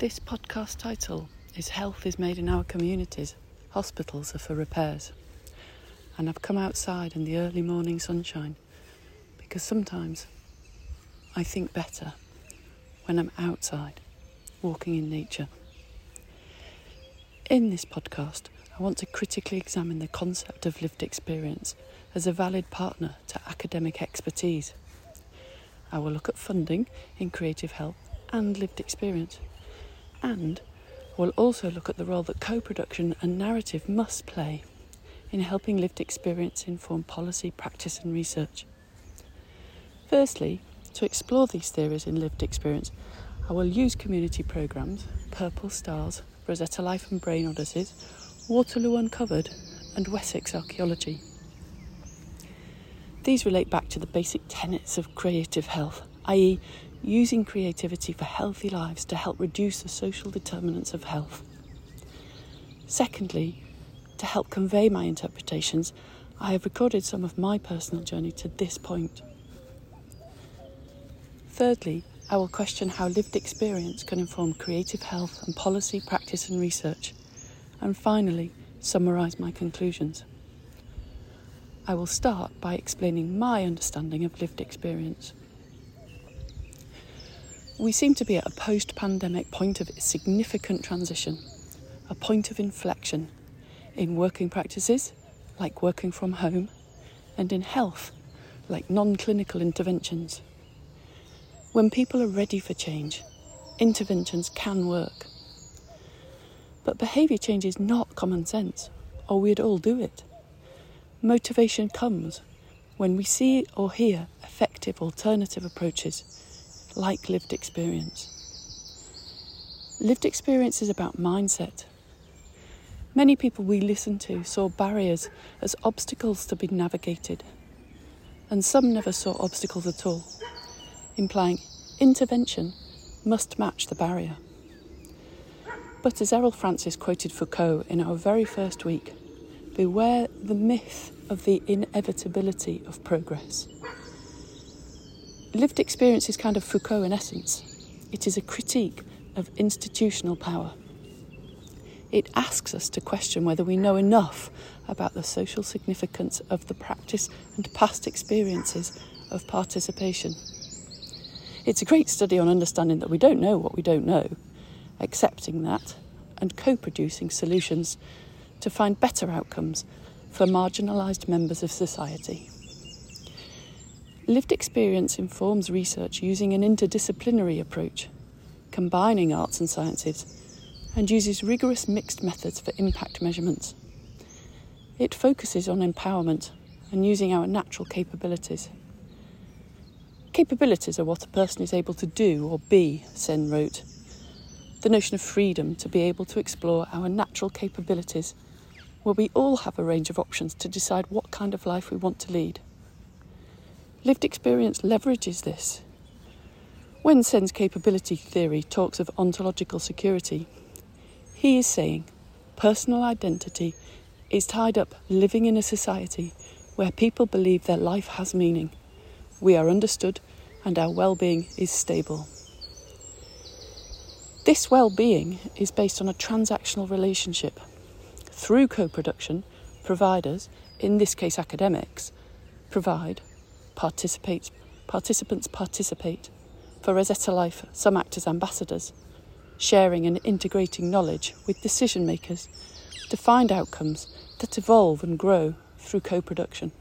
This podcast title is Health is Made in Our Communities, Hospitals Are for Repairs. And I've come outside in the early morning sunshine because sometimes I think better when I'm outside, walking in nature. In this podcast, I want to critically examine the concept of lived experience as a valid partner to academic expertise. I will look at funding in creative health and lived experience, and we'll also look at the role that co-production and narrative must play in helping lived experience inform policy, practice and research. Firstly, to explore these theories in lived experience, I will use community programmes, Purple Stars, Rosetta Life and Brain Odysseys, Waterloo Uncovered and Wessex Archaeology. These relate back to the basic tenets of creative health, i.e. using creativity for healthy lives to help reduce the social determinants of health. Secondly, to help convey my interpretations, I have recorded some of my personal journey to this point. Thirdly, I will question how lived experience can inform creative health and policy, practice and research. And finally, summarise my conclusions. I will start by explaining my understanding of lived experience. We seem to be at a post-pandemic point of significant transition, a point of inflection in working practices, like working from home, and in health, like non-clinical interventions. When people are ready for change, interventions can work. But behaviour change is not common sense, or we'd all do it. Motivation comes when we see or hear effective alternative approaches, like lived experience. Lived experience is about mindset. Many people we listen to saw barriers as obstacles to be navigated, and some never saw obstacles at all, implying intervention must match the barrier. But as Errol Francis quoted Foucault in our very first week, beware the myth of the inevitability of progress. Lived experience is kind of Foucault in essence. It is a critique of institutional power. It asks us to question whether we know enough about the social significance of the practice and past experiences of participation. It's a great study on understanding that we don't know what we don't know, accepting that, and co-producing solutions to find better outcomes for marginalised members of society. Lived experience informs research using an interdisciplinary approach, combining arts and sciences, and uses rigorous mixed methods for impact measurements. It focuses on empowerment and using our natural capabilities. Capabilities are what a person is able to do or be, Sen wrote. The notion of freedom to be able to explore our natural capabilities, where we all have a range of options to decide what kind of life we want to lead. Lived experience leverages this. When Sen's capability theory talks of ontological security, he is saying personal identity is tied up living in a society where people believe their life has meaning, we are understood, and our well-being is stable. This well-being is based on a transactional relationship. Through co-production, providers, in this case academics, provide, participants participate. For Rosetta Life, some act as ambassadors, sharing and integrating knowledge with decision makers to find outcomes that evolve and grow through co-production.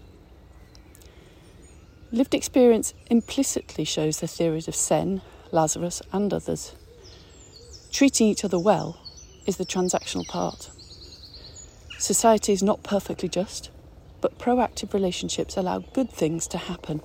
Lived experience implicitly shows the theories of Sen, Lazarus and others. Treating each other well is the transactional part. Society is not perfectly just, but proactive relationships allow good things to happen.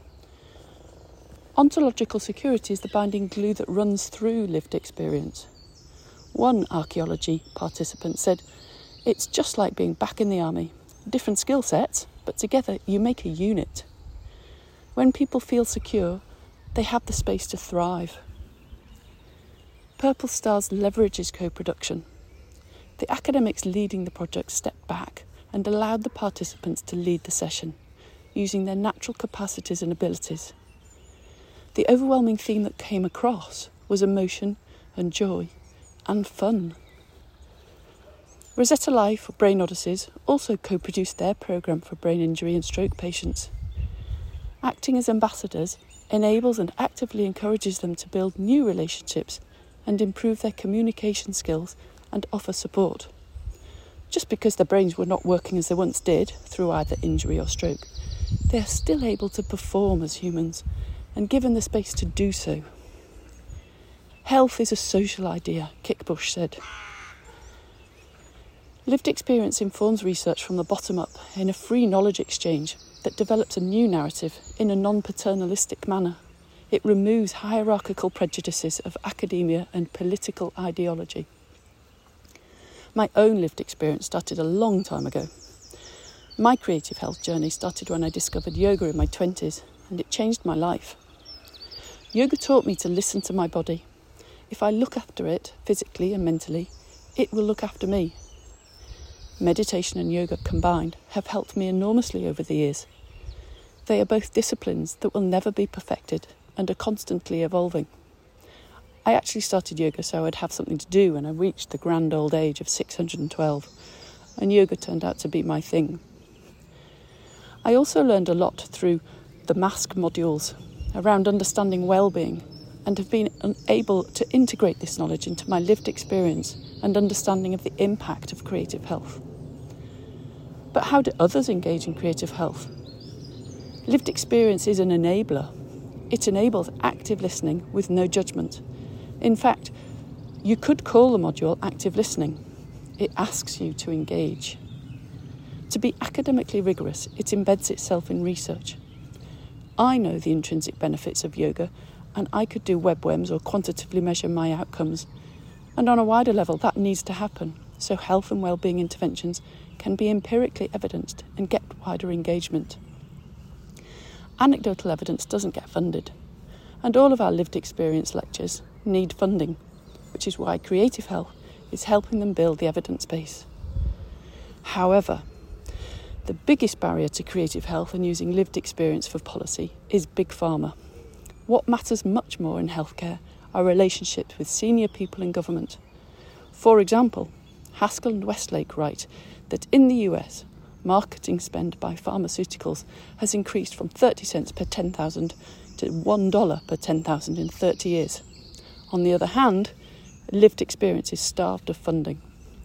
Ontological security is the binding glue that runs through lived experience. One archaeology participant said, "It's just like being back in the army. Different skill sets, but together you make a unit. When people feel secure, they have the space to thrive." Purple Stars leverages co-production. The academics leading the project stepped back and allowed the participants to lead the session, using their natural capacities and abilities. The overwhelming theme that came across was emotion and joy and fun. Rosetta Life, or Brain Odysseys, also co-produced their programme for brain injury and stroke patients. Acting as ambassadors enables and actively encourages them to build new relationships and improve their communication skills and offer support. Just because their brains were not working as they once did through either injury or stroke, they are still able to perform as humans and given the space to do so. Health is a social idea, Kit Bush said. Lived experience informs research from the bottom up in a free knowledge exchange that develops a new narrative in a non-paternalistic manner. It removes hierarchical prejudices of academia and political ideology. My own lived experience started a long time ago. My creative health journey started when I discovered yoga in my 20s, and it changed my life. Yoga taught me to listen to my body. If I look after it, physically and mentally, it will look after me. Meditation and yoga combined have helped me enormously over the years. They are both disciplines that will never be perfected and are constantly evolving. I actually started yoga so I'd have something to do when I reached the grand old age of 612, and yoga turned out to be my thing. I also learned a lot through the MASK modules around understanding well-being and have been able to integrate this knowledge into my lived experience and understanding of the impact of creative health. But how do others engage in creative health? Lived experience is an enabler. It enables active listening with no judgment. In fact, you could call the module active listening. It asks you to engage. To be academically rigorous, it embeds itself in research. I know the intrinsic benefits of yoga, and I could do WebWEMs or quantitatively measure my outcomes. And on a wider level, that needs to happen, so health and well-being interventions can be empirically evidenced and get wider engagement. Anecdotal evidence doesn't get funded, and all of our lived experience lectures need funding, which is why Creative Health is helping them build the evidence base. However, the biggest barrier to creative health and using lived experience for policy is Big Pharma. What matters much more in healthcare are relationships with senior people in government. For example, Haskell and Westlake write that in the US, marketing spend by pharmaceuticals has increased from 30 cents per 10,000 to $1 per 10,000 in 30 years. On the other hand, lived experience is starved of funding.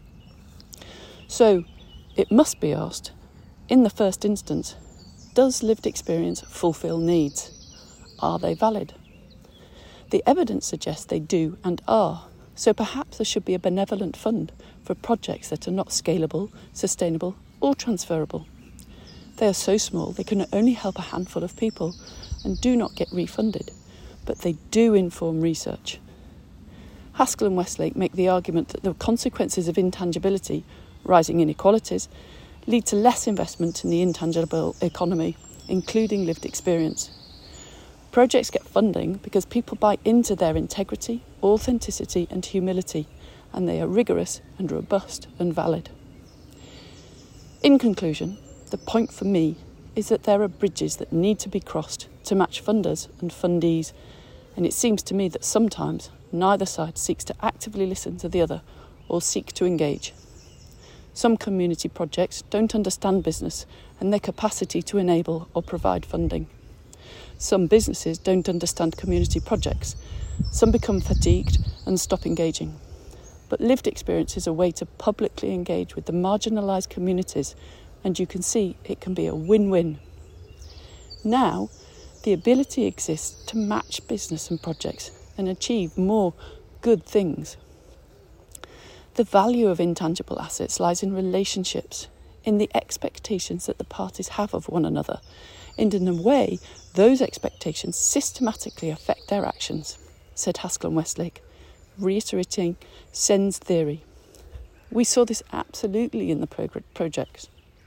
So, it must be asked, in the first instance, does lived experience fulfil needs? Are they valid? The evidence suggests they do and are, so perhaps there should be a benevolent fund for projects that are not scalable, sustainable or transferable. They are so small they can only help a handful of people and do not get refunded, but they do inform research. Haskell and Westlake make the argument that the consequences of intangibility, rising inequalities, lead to less investment in the intangible economy, including lived experience. Projects get funding because people buy into their integrity, authenticity and humility, and they are rigorous and robust and valid. In conclusion, the point for me is that there are bridges that need to be crossed to match funders and fundees, and it seems to me that sometimes neither side seeks to actively listen to the other or seek to engage. Some community projects don't understand business and their capacity to enable or provide funding. Some businesses don't understand community projects. Some become fatigued and stop engaging. But lived experience is a way to publicly engage with the marginalised communities, and you can see it can be a win-win. Now, the ability exists to match business and projects and achieve more good things. The value of intangible assets lies in relationships, in the expectations that the parties have of one another, and in a way, those expectations systematically affect their actions, said Haskell and Westlake, reiterating Sen's theory. We saw this absolutely in the projects.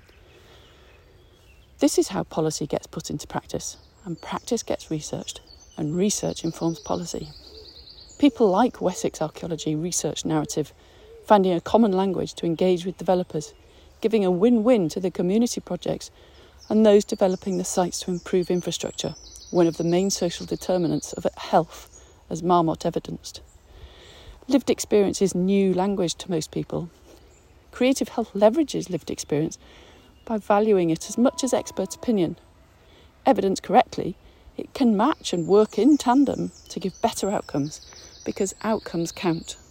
This is how policy gets put into practice, and practice gets researched, and research informs policy. People like Wessex Archaeology research narrative, finding a common language to engage with developers, giving a win-win to the community projects and those developing the sites to improve infrastructure, one of the main social determinants of health, as Marmot evidenced. Lived experience is new language to most people. Creative health leverages lived experience by valuing it as much as expert opinion. Evidenced correctly, it can match and work in tandem to give better outcomes, because outcomes count.